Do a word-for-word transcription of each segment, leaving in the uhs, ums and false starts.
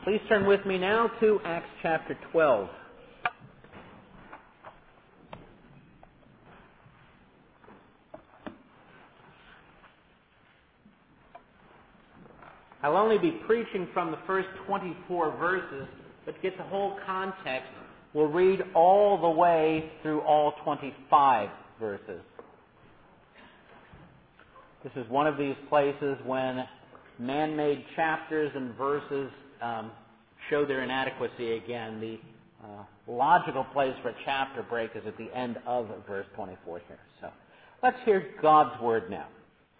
Please turn with me now to Acts chapter twelve. I'll only be preaching from the first twenty-four verses, but to get the whole context, we'll read all the way through all twenty-five verses. This is one of these places when man-made chapters and verses um, show their inadequacy again. The uh, logical place for a chapter break is at the end of verse twenty-four here. So let's hear God's word now.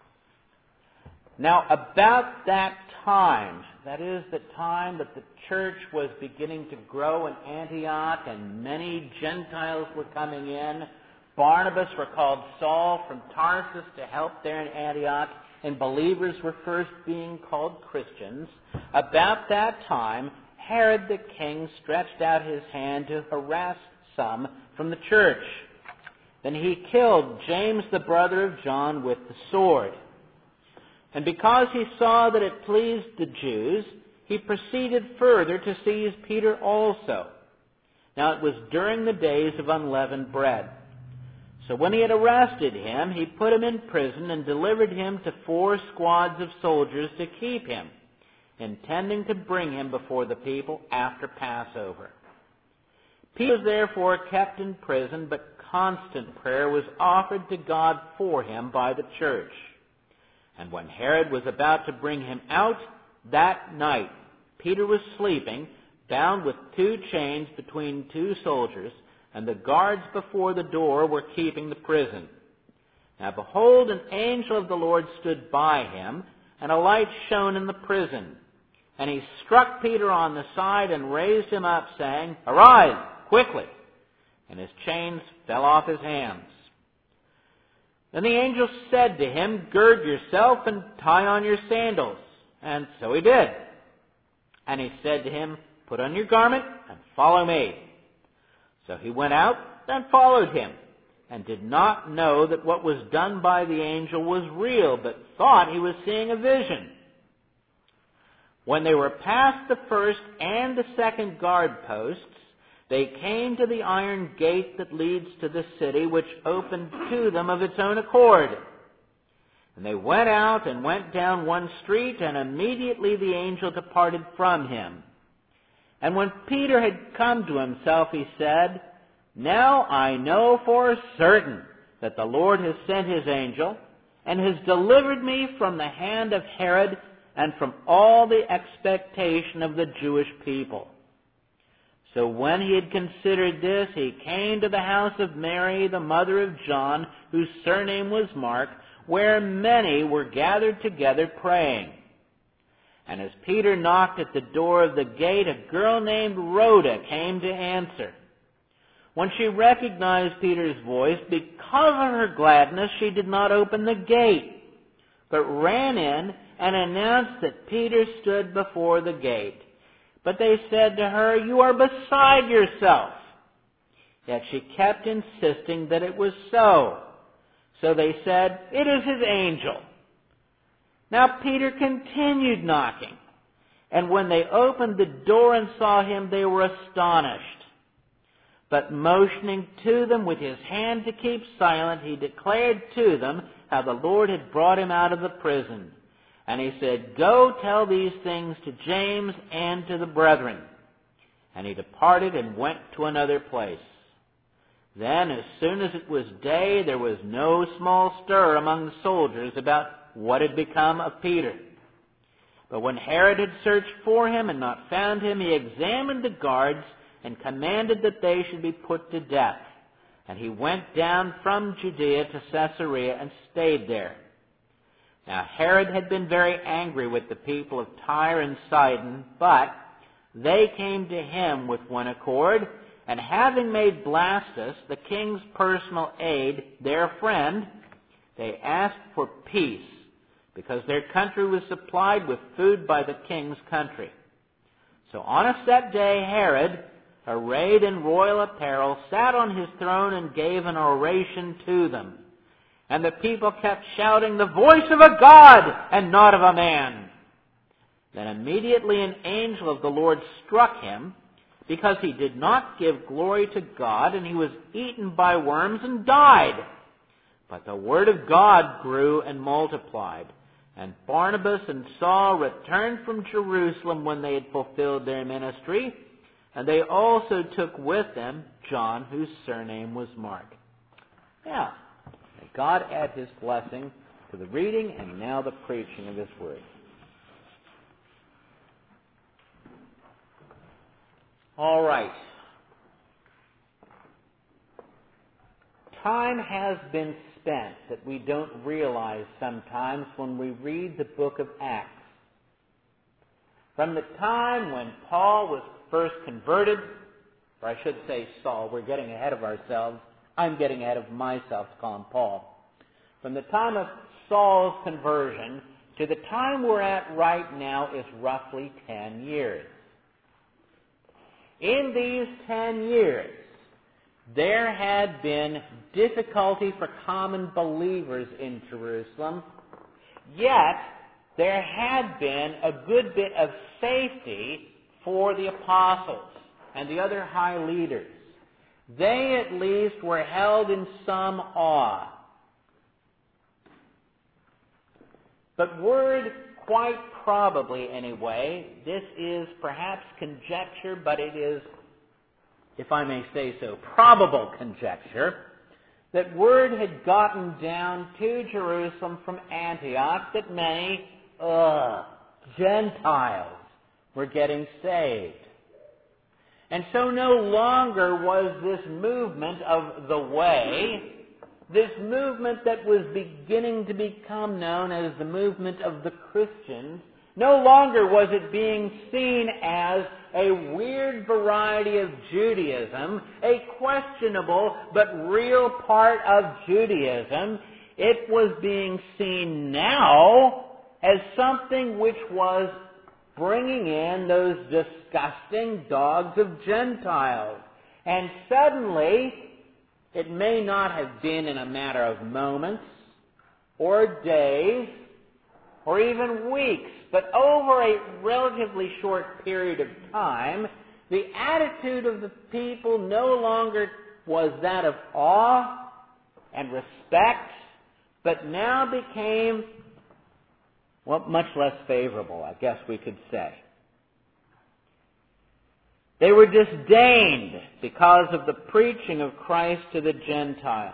Now, about that time, that is the time that the church was beginning to grow in Antioch and many Gentiles were coming in, Barnabas were called Saul from Tarsus to help there in Antioch, and believers were first being called Christians. About that time, Herod the king stretched out his hand to harass some from the church. Then he killed James the brother of John with the sword. And because he saw that it pleased the Jews, he proceeded further to seize Peter also. Now it was during the days of unleavened bread. So when he had arrested him, he put him in prison and delivered him to four squads of soldiers to keep him, intending to bring him before the people after Passover. Peter was therefore kept in prison, but constant prayer was offered to God for him by the church. And when Herod was about to bring him out that night, Peter was sleeping, bound with two chains between two soldiers, and the guards before the door were keeping the prison. Now behold, an angel of the Lord stood by him, and a light shone in the prison. And he struck Peter on the side and raised him up, saying, "Arise, quickly!" And his chains fell off his hands. Then the angel said to him, "Gird yourself and tie on your sandals." And so he did. And he said to him, "Put on your garment and follow me." So he went out and followed him, and did not know that what was done by the angel was real, but thought he was seeing a vision. When they were past the first and the second guard posts, they came to the iron gate that leads to the city, which opened to them of its own accord. And they went out and went down one street, and immediately the angel departed from him. And when Peter had come to himself, he said, "Now I know for certain that the Lord has sent his angel, and has delivered me from the hand of Herod and from all the expectation of the Jewish people." So when he had considered this, he came to the house of Mary, the mother of John, whose surname was Mark, where many were gathered together praying. And as Peter knocked at the door of the gate, a girl named Rhoda came to answer. When she recognized Peter's voice, because of her gladness, she did not open the gate, but ran in and announced that Peter stood before the gate. But they said to her, "You are beside yourself." Yet she kept insisting that it was so. So they said, "It is his angel." Now Peter continued knocking, and when they opened the door and saw him, they were astonished. But motioning to them with his hand to keep silent, he declared to them how the Lord had brought him out of the prison. And he said, "Go tell these things to James and to the brethren." And he departed and went to another place. Then, as soon as it was day, there was no small stir among the soldiers about what had become of Peter. But when Herod had searched for him and not found him, he examined the guards and commanded that they should be put to death. And he went down from Judea to Caesarea and stayed there. Now Herod had been very angry with the people of Tyre and Sidon, but they came to him with one accord, and having made Blastus, the king's personal aide, their friend, they asked for peace, because their country was supplied with food by the king's country. So on a set day, Herod, arrayed in royal apparel, sat on his throne and gave an oration to them. And the people kept shouting, "The voice of a God and not of a man." Then immediately an angel of the Lord struck him, because he did not give glory to God, and he was eaten by worms and died. But the word of God grew and multiplied. And Barnabas and Saul returned from Jerusalem when they had fulfilled their ministry, and they also took with them John, whose surname was Mark. Now, may God add his blessing to the reading and now the preaching of his word. All right. Time has been spent that we don't realize sometimes when we read the book of Acts. From the time when Paul was first converted, or I should say Saul, we're getting ahead of ourselves. I'm getting ahead of myself to call him Paul. From the time of Saul's conversion to the time we're at right now is roughly ten years. In these ten years, there had been difficulty for common believers in Jerusalem, yet there had been a good bit of safety for the apostles and the other high leaders. They at least were held in some awe. But word, quite probably anyway, this is perhaps conjecture, but it is, if I may say so, probable conjecture, that word had gotten down to Jerusalem from Antioch that many uh, Gentiles were getting saved. And so no longer was this movement of the way, this movement that was beginning to become known as the movement of the Christians, no longer was it being seen as a weird variety of Judaism, a questionable but real part of Judaism. It was being seen now as something which was bringing in those disgusting dogs of Gentiles. And suddenly, it may not have been in a matter of moments or days or even weeks, but over a relatively short period of time, the attitude of the people no longer was that of awe and respect, but now became, well, much less favorable, I guess we could say. They were disdained because of the preaching of Christ to the Gentiles.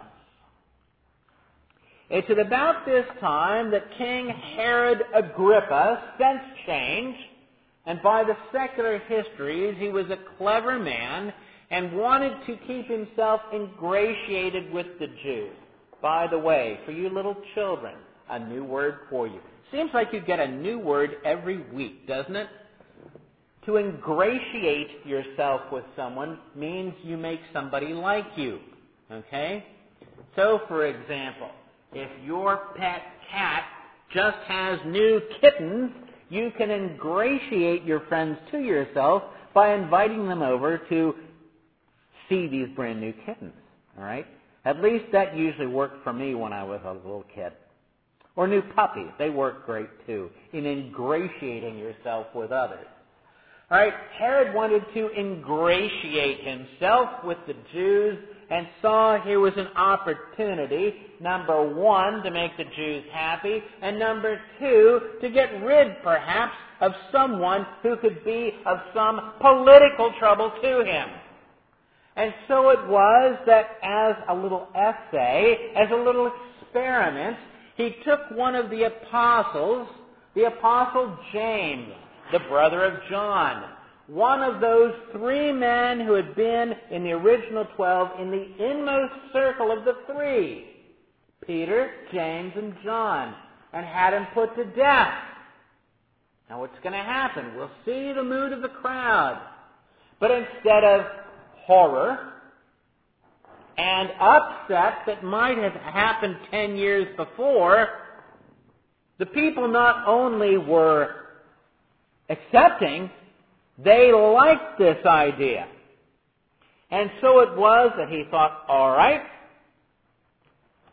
It's at about this time that King Herod Agrippa sensed change, and by the secular histories, he was a clever man and wanted to keep himself ingratiated with the Jews. By the way, for you little children, a new word for you. Seems like you get a new word every week, doesn't it? To ingratiate yourself with someone means you make somebody like you. Okay? So, for example, if your pet cat just has new kittens, you can ingratiate your friends to yourself by inviting them over to see these brand new kittens. All right? At least that usually worked for me when I was a little kid. Or new puppies. They work great too, in ingratiating yourself with others. All right, Herod wanted to ingratiate himself with the Jews and saw here was an opportunity, number one, to make the Jews happy, and number two, to get rid, perhaps, of someone who could be of some political trouble to him. And so it was that as a little essay, as a little experiment, he took one of the apostles, the apostle James, the brother of John, one of those three men who had been in the original twelve in the inmost circle of the three, Peter, James, and John, and had him put to death. Now what's going to happen? We'll see the mood of the crowd. But instead of horror and upset that might have happened ten years before, the people not only were accepting, they liked this idea. And so it was that he thought, all right,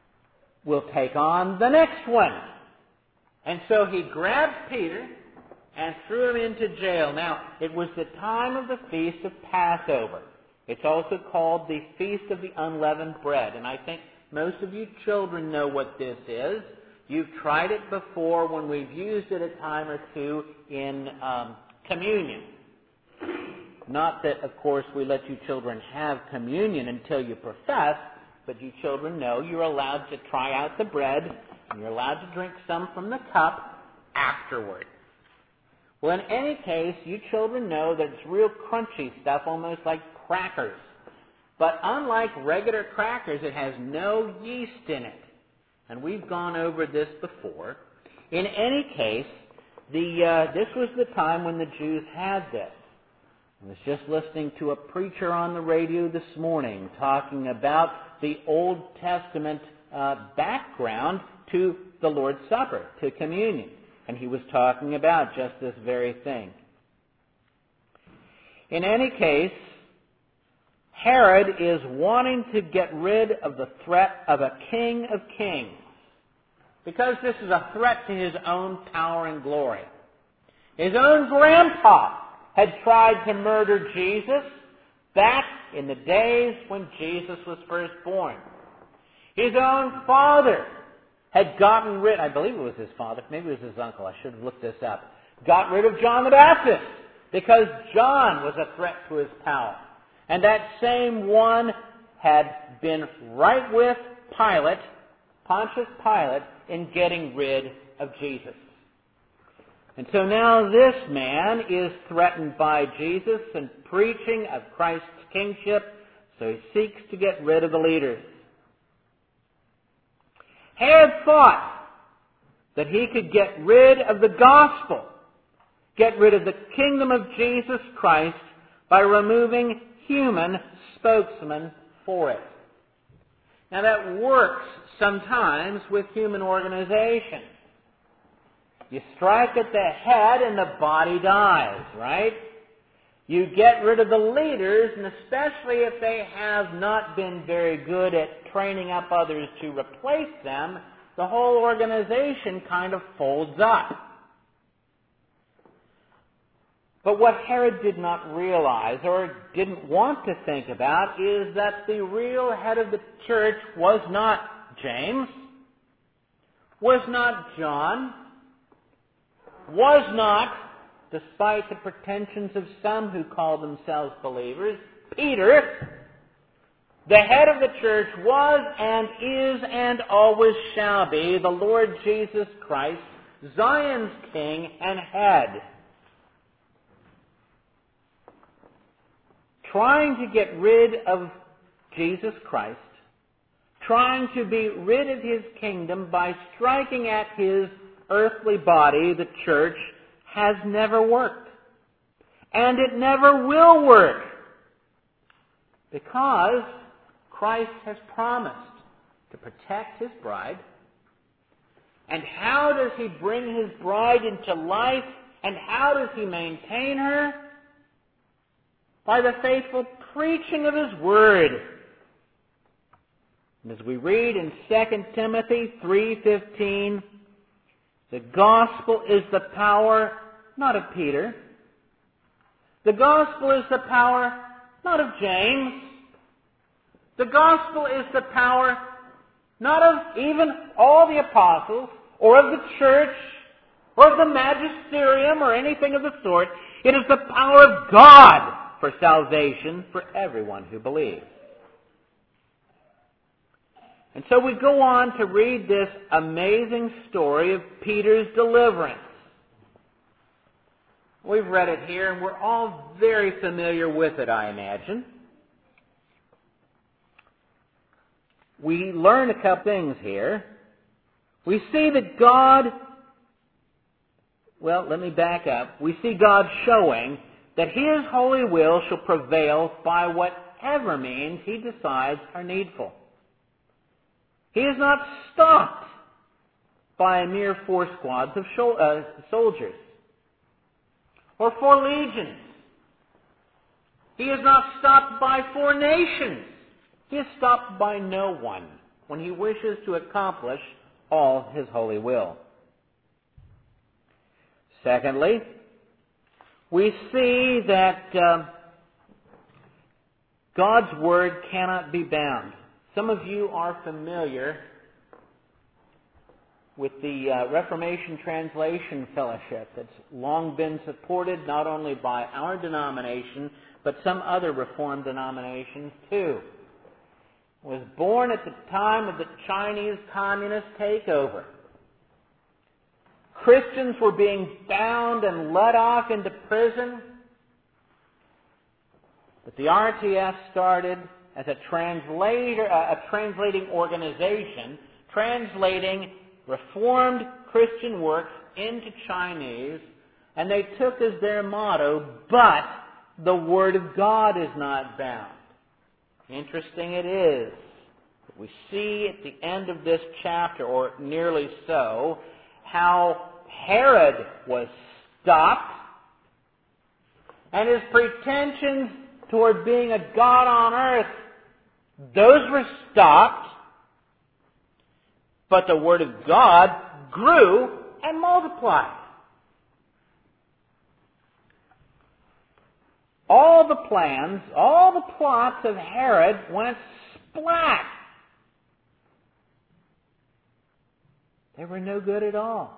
we'll take on the next one. And so he grabbed Peter and threw him into jail. Now, it was the time of the Feast of Passover. It's also called the Feast of the Unleavened Bread. And I think most of you children know what this is. You've tried it before when we've used it a time or two in um, communion. Not that, of course, we let you children have communion until you profess, but you children know you're allowed to try out the bread, and you're allowed to drink some from the cup afterward. Well, in any case, you children know that it's real crunchy stuff, almost like crackers. But unlike regular crackers, it has no yeast in it. And we've gone over this before. In any case, the uh, this was the time when the Jews had this. I was just listening to a preacher on the radio this morning talking about the Old Testament uh, background to the Lord's Supper, to communion. And he was talking about just this very thing. In any case, Herod is wanting to get rid of the threat of a king of kings, because this is a threat to his own power and glory. His own grandpa had tried to murder Jesus back in the days when Jesus was first born. His own father had gotten rid, I believe it was his father, maybe it was his uncle, I should have looked this up, got rid of John the Baptist because John was a threat to his power. And that same one had been right with Pilate, Pontius Pilate, in getting rid of Jesus. And so now this man is threatened by Jesus and preaching of Christ's kingship, so he seeks to get rid of the leaders. Herod thought that he could get rid of the gospel, get rid of the kingdom of Jesus Christ by removing human spokesmen for it. Now that works sometimes with human organizations. You strike at the head and the body dies, right? You get rid of the leaders, and especially if they have not been very good at training up others to replace them, the whole organization kind of folds up. But what Herod did not realize, or didn't want to think about, is that the real head of the church was not James, was not John, was not, despite the pretensions of some who call themselves believers, Peter. The head of the church was and is and always shall be the Lord Jesus Christ, Zion's King and head. Trying to get rid of Jesus Christ, trying to be rid of his kingdom by striking at his earthly body, the church, has never worked. And it never will work. Because Christ has promised to protect his bride. And how does he bring his bride into life? And how does he maintain her? By the faithful preaching of his word. And as we read in Second Timothy three fifteen, the gospel is the power, not of Peter. The gospel is the power, not of James. The gospel is the power, not of even all the apostles, or of the church, or of the magisterium, or anything of the sort. It is the power of God for salvation for everyone who believes. And so we go on to read this amazing story of Peter's deliverance. We've read it here, and we're all very familiar with it, I imagine. We learn a couple things here. We see that God, well, let me back up. We see God showing that his holy will shall prevail by whatever means he decides are needful. He is not stopped by a mere four squads of soldiers or four legions. He is not stopped by four nations. He is stopped by no one when he wishes to accomplish all his holy will. Secondly, we see that uh, God's Word cannot be bound. Some of you are familiar with the uh, Reformation Translation Fellowship that's long been supported not only by our denomination, but some other Reformed denominations too. It was born at the time of the Chinese Communist takeover. Christians were being bound and led off into prison. But the R T F started as a translator, a translating organization, translating Reformed Christian works into Chinese, and they took as their motto, "But the Word of God is not bound." Interesting it is that we see at the end of this chapter, or nearly so, how Herod was stopped, and his pretensions toward being a god on earth, those were stopped, but the Word of God grew and multiplied. All the plans, all the plots of Herod went splat. They were no good at all.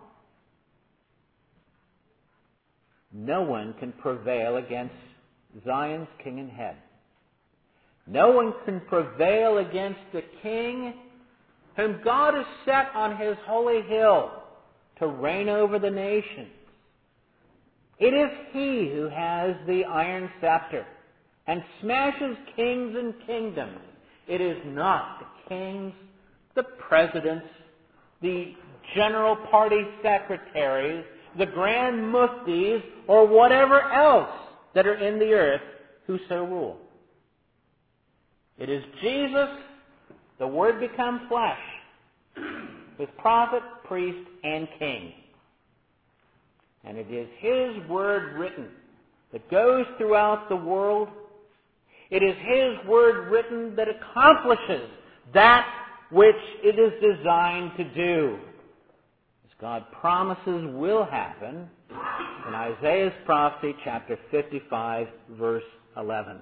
No one can prevail against Zion's king and head. No one can prevail against the king whom God has set on his holy hill to reign over the nations. It is he who has the iron scepter and smashes kings and kingdoms. It is not the kings, the presidents, the general party secretaries, the grand muftis, or whatever else that are in the earth who so rule. It is Jesus, the Word become flesh, with prophet, priest, and king. And it is His Word written that goes throughout the world. It is His Word written that accomplishes that which it is designed to do. As God promises will happen in Isaiah's prophecy, chapter fifty-five, verse eleven.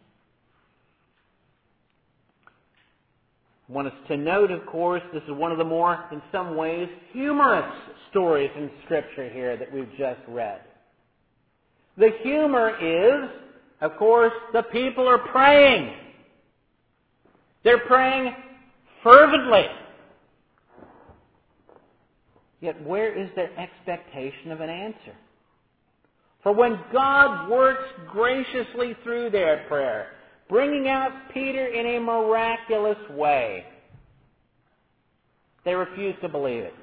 I want us to note, of course, this is one of the more, in some ways, humorous stories in Scripture here that we've just read. The humor is, of course, the people are praying. They're praying fervently. Yet where is their expectation of an answer? For when God works graciously through their prayer, bringing out Peter in a miraculous way, they refuse to believe it.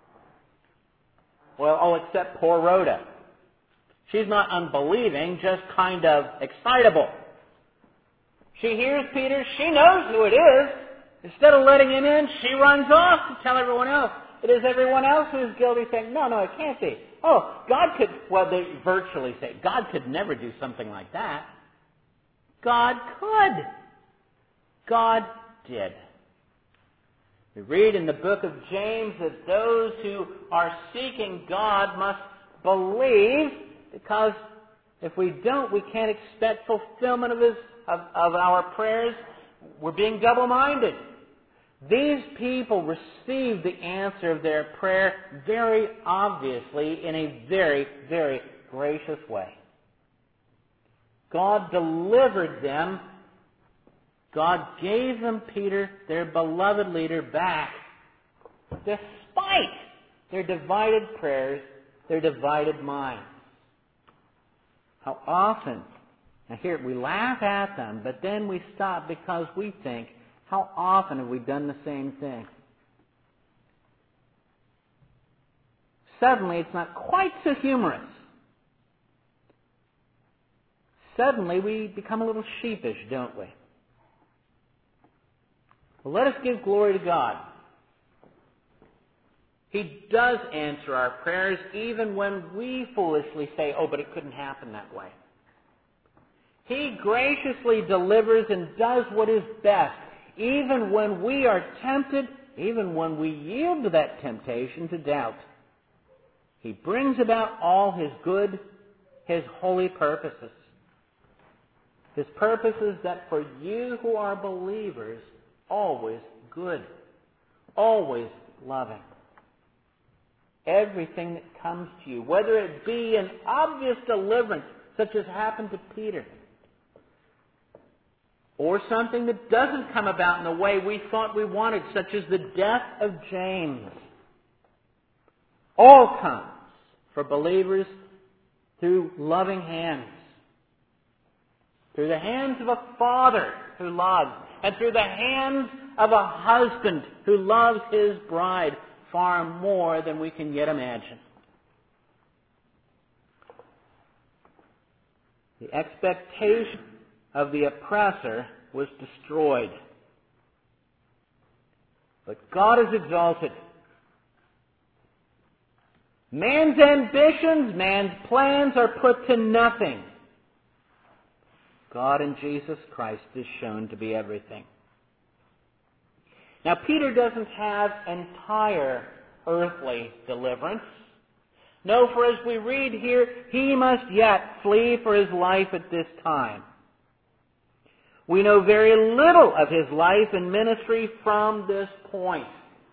Well, oh, except poor Rhoda. She's not unbelieving, just kind of excitable. She hears Peter, she knows who it is. Instead of letting him in, she runs off to tell everyone else. It is everyone else who is guilty, saying, no, no, it can't be. Oh, God could, well, they virtually say, God could never do something like that. God could. God did. We read in the book of James that those who are seeking God must believe, because if we don't, we can't expect fulfillment of, his, of, of our prayers. We're being double-minded. These people received the answer of their prayer very obviously in a very, very gracious way. God delivered them. God gave them Peter, their beloved leader, back, despite their divided prayers, their divided minds. How often, now here we laugh at them, but then we stop because we think, how often have we done the same thing? Suddenly, it's not quite so humorous. Suddenly, we become a little sheepish, don't we? Well, let us give glory to God. He does answer our prayers even when we foolishly say, oh, but it couldn't happen that way. He graciously delivers and does what is best, even when we are tempted, even when we yield to that temptation to doubt. He brings about all His good His holy purposes. His purposes that for you who are believers, always good, always loving. Everything that comes to you, whether it be an obvious deliverance, such as happened to Peter, or something that doesn't come about in the way we thought we wanted, such as the death of James, all comes for believers through loving hands. Through the hands of a father who loves, and through the hands of a husband who loves his bride far more than we can yet imagine. The expectation of the oppressor was destroyed. But God is exalted. Man's ambitions, man's plans are put to nothing. God in Jesus Christ is shown to be everything. Now, Peter doesn't have entire earthly deliverance. No, for as we read here, he must yet flee for his life at this time. We know very little of his life and ministry from this point.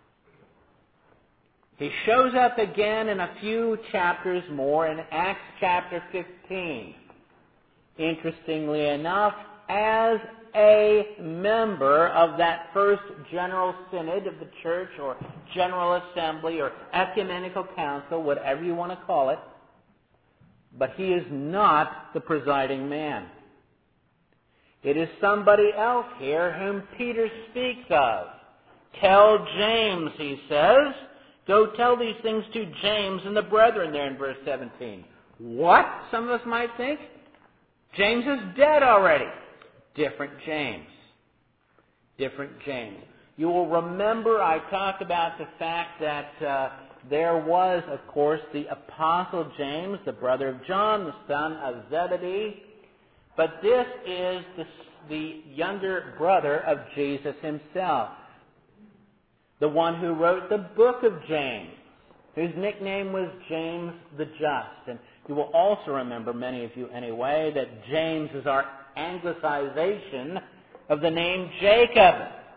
He shows up again in a few chapters more in Acts chapter fifteen. Interestingly enough, as a member of that first general synod of the church, or general assembly, or ecumenical council, whatever you want to call it, but he is not the presiding man. It is somebody else here whom Peter speaks of. Tell James, he says. Go tell these things to James and the brethren there in verse seventeen. What? Some of us might think. James is dead already. Different James. Different James. You will remember I talked about the fact that uh, there was, of course, the Apostle James, the brother of John, the son of Zebedee. But this is the, the younger brother of Jesus himself. The one who wrote the book of James, whose nickname was James the Just. And you will also remember, many of you anyway, that James is our anglicization of the name Jacob.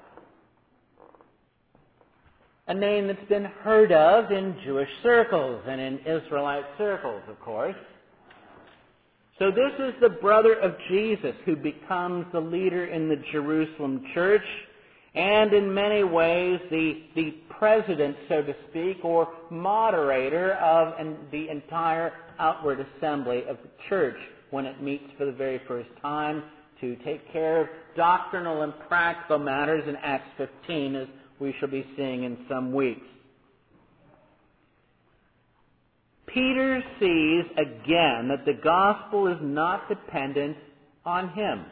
A name that's been heard of in Jewish circles and in Israelite circles, of course. So this is the brother of Jesus who becomes the leader in the Jerusalem church, and in many ways the, the president, so to speak, or moderator of an, the entire outward assembly of the church when it meets for the very first time to take care of doctrinal and practical matters in Acts fifteen, as we shall be seeing in some weeks. Peter sees again that the gospel is not dependent on him.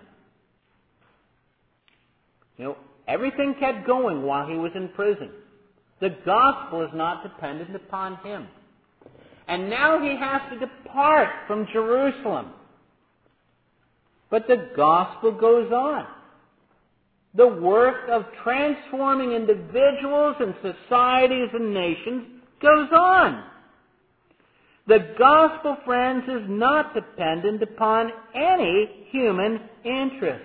You know, everything kept going while he was in prison. The gospel is not dependent upon him. And now he has to depart from Jerusalem. But the gospel goes on. The work of transforming individuals and societies and nations goes on. The gospel, friends, is not dependent upon any human interest.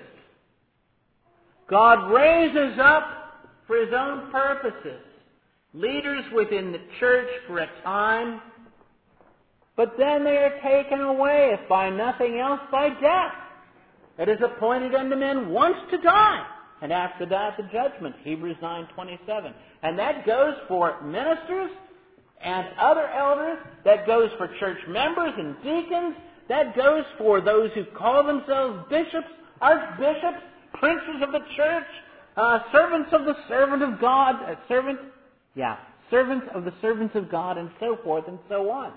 God raises up for his own purposes leaders within the church for a time, but then they are taken away, if by nothing else, by death. It is appointed unto men once to die, and after that the judgment, Hebrews nine twenty-seven. And that goes for ministers and other elders, that goes for church members and deacons, that goes for those who call themselves bishops, archbishops, princes of the church, uh, servants of the servant of God, uh, servant, yeah, servants of the servants of God, and so forth and so on.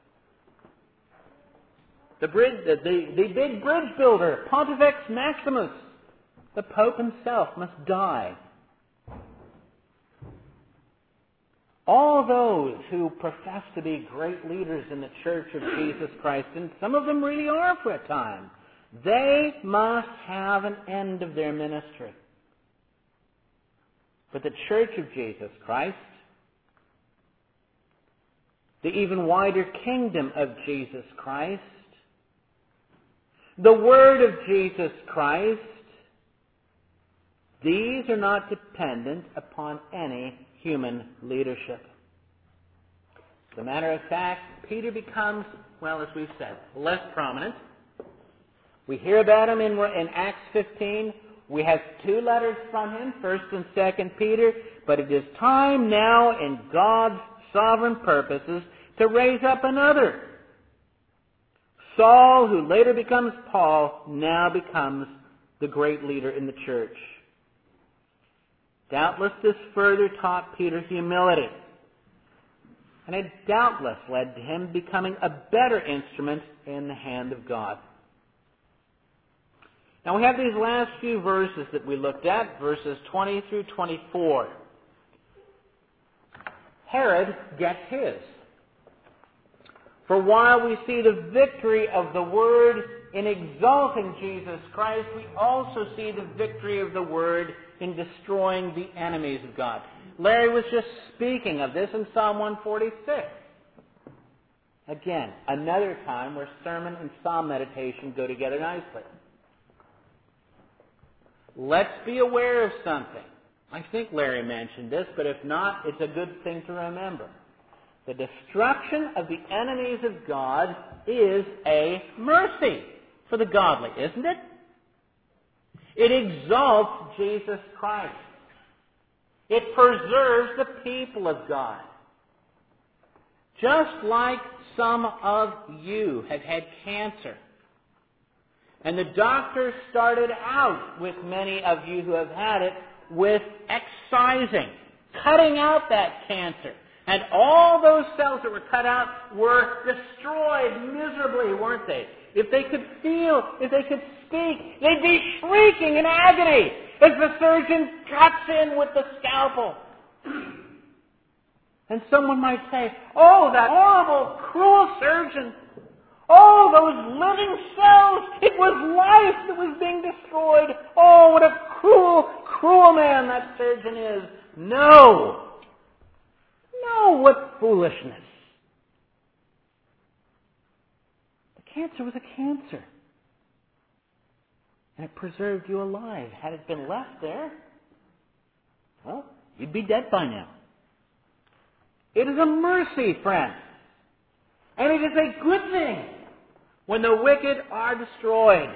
The bridge, the, the, the big bridge builder, Pontifex Maximus, the Pope himself, must die. All those who profess to be great leaders in the Church of Jesus Christ, and some of them really are for a time, they must have an end of their ministry. But the Church of Jesus Christ, the even wider kingdom of Jesus Christ, the Word of Jesus Christ, these are not dependent upon any human leadership. As a matter of fact, Peter becomes, well, as we've said, less prominent. We hear about him in, in Acts fifteen. We have two letters from him, First and Second Peter. But it is time now in God's sovereign purposes to raise up another. Saul, who later becomes Paul, now becomes the great leader in the church. Doubtless this further taught Peter humility. And it doubtless led to him becoming a better instrument in the hand of God. Now we have these last few verses that we looked at, verses twenty through twenty-four. Herod gets his. For while we see the victory of the Word in exalting Jesus Christ, we also see the victory of the Word in destroying the enemies of God. Larry was just speaking of this in Psalm one forty-six. Again, another time where sermon and psalm meditation go together nicely. Let's be aware of something. I think Larry mentioned this, but if not, it's a good thing to remember. The destruction of the enemies of God is a mercy for the godly, isn't it? It exalts Jesus Christ. It preserves the people of God. Just like some of you have had cancer, and the doctor started out with many of you who have had it with excising, cutting out that cancer. And all those cells that were cut out were destroyed miserably, weren't they? If they could feel, if they could speak, they'd be shrieking in agony as the surgeon cuts in with the scalpel. And someone might say, oh, that horrible, cruel surgeon. Oh, those living cells. It was life that was being destroyed. Oh, what a cruel, cruel man that surgeon is. No. No, what foolishness. The cancer was a cancer. And it preserved you alive. Had it been left there, well, you'd be dead by now. It is a mercy, friends. And it is a good thing when the wicked are destroyed.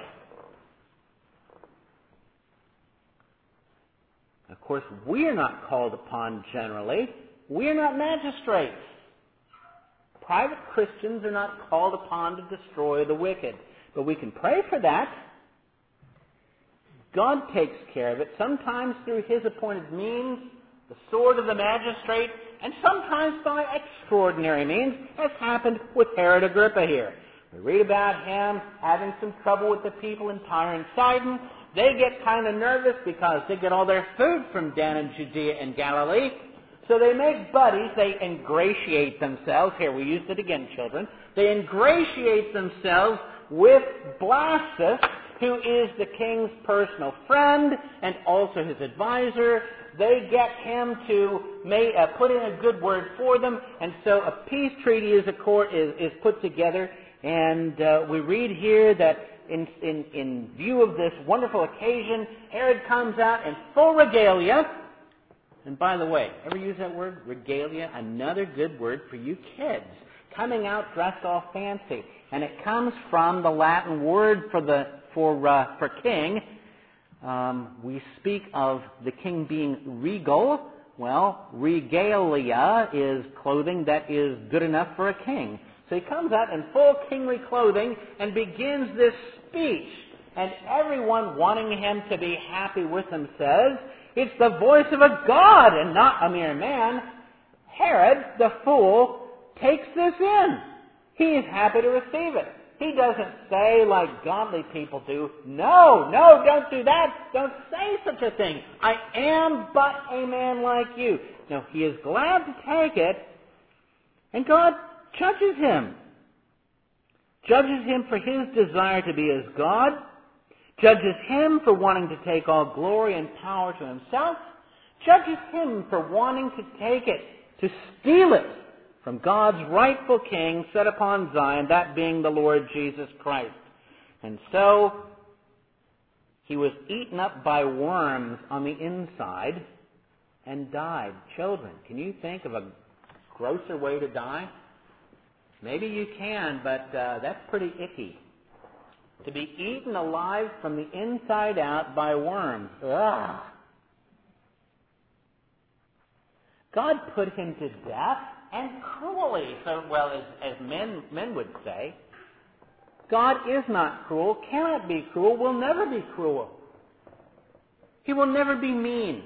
Of course, we are not called upon generally. We are not magistrates. Private Christians are not called upon to destroy the wicked. But we can pray for that. God takes care of it, sometimes through His appointed means, the sword of the magistrate, and sometimes by extraordinary means, as happened with Herod Agrippa here. We read about him having some trouble with the people in Tyre and Sidon. They get kind of nervous because they get all their food from down in Judea and Galilee. So they make buddies. They ingratiate themselves. Here, we used it again, children. They ingratiate themselves with Blastus, who is the king's personal friend and also his advisor. They get him to may, uh, put in a good word for them, and so a peace treaty is, a court, is, is put together. And uh, we read here that in, in, in view of this wonderful occasion, Herod comes out in full regalia. And by the way, ever use that word, regalia? Another good word for you kids. Coming out dressed all fancy. And it comes from the Latin word for the for uh, for king. Um, we speak of the king being regal. Well, regalia is clothing that is good enough for a king. So he comes out in full kingly clothing and begins this speech. And everyone wanting him to be happy with him says, it's the voice of a god and not a mere man. Herod, the fool, takes this in. He is happy to receive it. He doesn't say like godly people do, no, no, don't do that. Don't say such a thing. I am but a man like you. No, he is glad to take it, and God judges him. Judges him for his desire to be as God. Judges him for wanting to take all glory and power to himself. Judges him for wanting to take it, to steal it from God's rightful king set upon Zion, that being the Lord Jesus Christ. And so he was eaten up by worms on the inside and died. Children, can you think of a grosser way to die? Maybe you can, but uh, that's pretty icky. To be eaten alive from the inside out by worms. Ugh. God put him to death, and cruelly, so well as, as men, men would say. God is not cruel, cannot be cruel, will never be cruel. He will never be mean.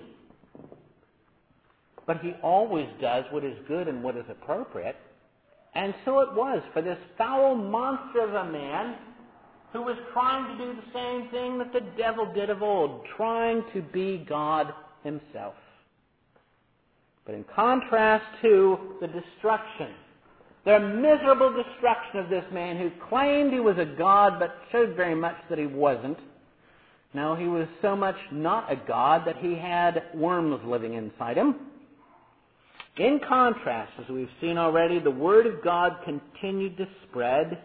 But he always does what is good and what is appropriate. And so it was for this foul monster of a man who was trying to do the same thing that the devil did of old, trying to be God himself. But in contrast to the destruction, the miserable destruction of this man who claimed he was a god but showed very much that he wasn't. No, he was so much not a god that he had worms living inside him. In contrast, as we've seen already, the Word of God continued to spread,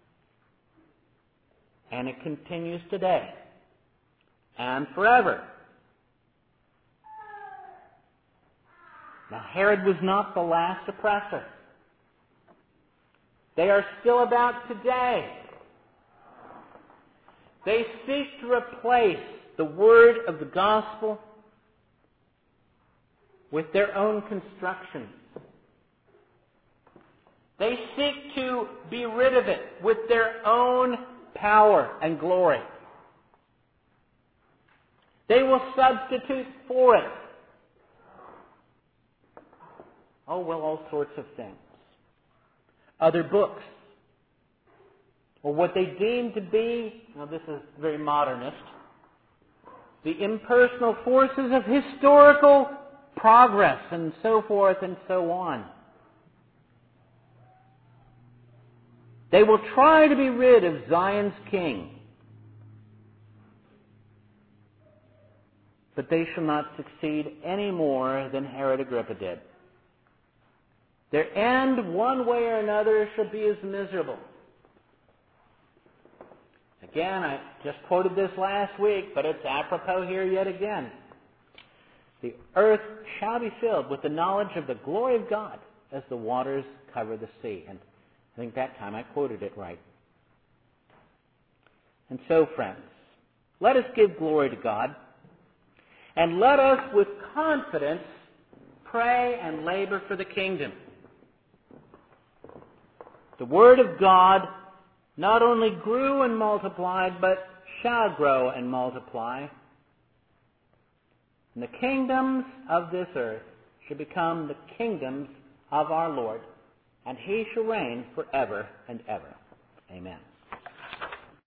and it continues today and forever. Now, Herod was not the last oppressor. They are still about today. They seek to replace the word of the gospel with their own constructions. They seek to be rid of it with their own power and glory. They will substitute for it. Oh, well, all sorts of things. Other books. Or what they deem to be, now this is very modernist, the impersonal forces of historical progress and so forth and so on. They will try to be rid of Zion's king, but they shall not succeed any more than Herod Agrippa did. Their end, one way or another, shall be as miserable. Again, I just quoted this last week, but it's apropos here yet again. The earth shall be filled with the knowledge of the glory of God as the waters cover the sea. And I think that time I quoted it right. And so, friends, let us give glory to God, and let us with confidence pray and labor for the kingdom. The Word of God not only grew and multiplied, but shall grow and multiply. And the kingdoms of this earth shall become the kingdoms of our Lord, and he shall reign forever and ever. Amen.